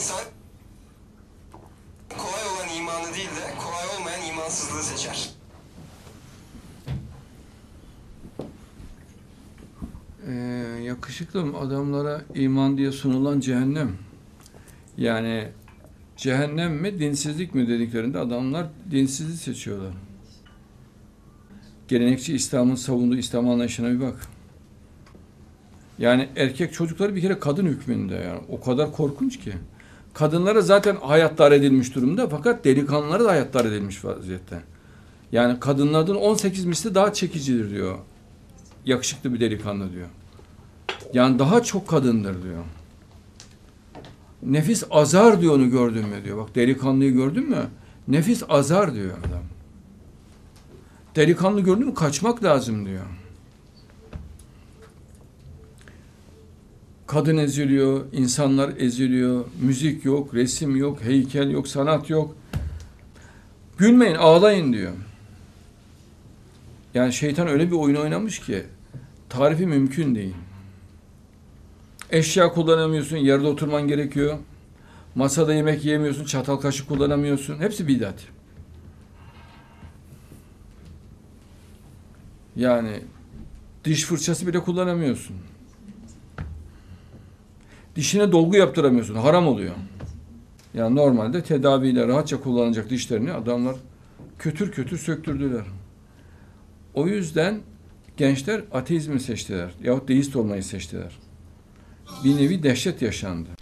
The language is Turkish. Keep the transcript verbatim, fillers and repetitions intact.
insan kolay olan imanı değil de kolay olmayan imansızlığı seçer. Ee, yakışıklı adamlara iman diye sunulan cehennem. Yani cehennem mi, dinsizlik mi dediklerinde adamlar dinsizliği seçiyorlar. Gelenekçi İslam'ın savunduğu İslam anlayışına bir bak. Yani erkek çocukları bir kere kadın hükmünde, yani o kadar korkunç ki. Kadınlara zaten hayatlar edilmiş durumda, fakat delikanlılara da hayatlar edilmiş vaziyette. Yani kadınlardan on sekiz misli daha çekicidir diyor. Yakışıklı bir delikanlı diyor. Yani daha çok kadındır diyor. Nefis azar diyor, onu gördün mü diyor. Bak, delikanlıyı gördün mü? Nefis azar diyor adam. Delikanlı gördün mü kaçmak lazım diyor. Kadın eziliyor, insanlar eziliyor, müzik yok, resim yok, heykel yok, sanat yok. Gülmeyin, ağlayın diyor. Yani şeytan öyle bir oyun oynamış ki tarifi mümkün değil. Eşya kullanamıyorsun, yerde oturman gerekiyor. Masada yemek yiyemiyorsun, çatal kaşık kullanamıyorsun. Hepsi bidat. Yani diş fırçası bile kullanamıyorsun. Dişine dolgu yaptıramıyorsun. Haram oluyor. Yani normalde tedaviyle rahatça kullanacak dişlerini adamlar kötür kötür söktürdüler. O yüzden gençler ateizmi seçtiler. Yahut deist olmayı seçtiler. Bir nevi dehşet yaşandı.